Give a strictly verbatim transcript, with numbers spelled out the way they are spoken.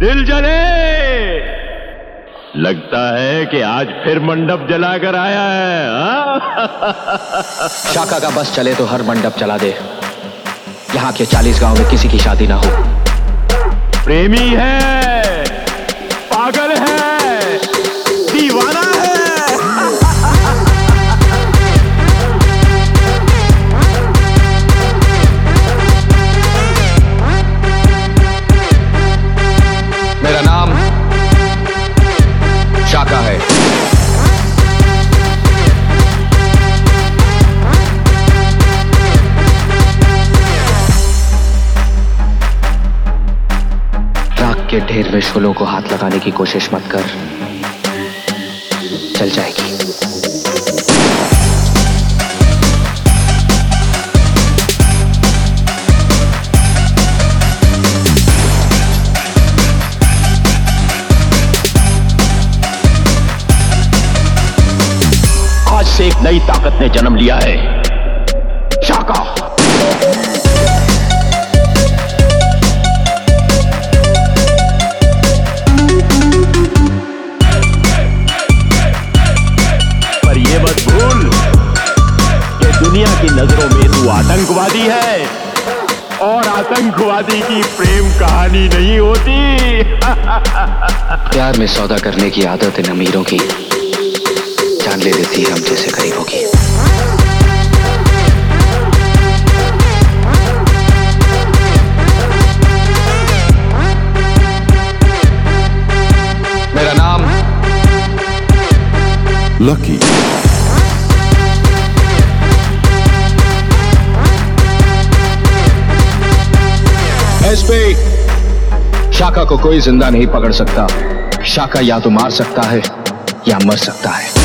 दिल जले। लगता है कि आज फिर मंडप जलाकर आया है। हाँ? शाका का बस चले तो हर मंडप जला दे। यहाँ के चालीस गांव में किसी की शादी ना हो। प्रेमी है, पागल है, दीवाना है। मेरा नाम शाका है। राख के ढेर में शोलों को हाथ लगाने की कोशिश मत कर, चल जाएगी। आज से एक नई ताकत ने जन्म लिया है, शाका। पर ये मत भूल कि दुनिया की नजरों में तू आतंकवादी है, और आतंकवादी की प्रेम कहानी नहीं होती। प्यार में सौदा करने की आदत इन अमीरों की जान ले देती है हम जैसे गरीबों की। मेरा नाम लकी। एसपी, शाका को कोई जिंदा नहीं पकड़ सकता। शाका या तो मार सकता है या मर सकता है।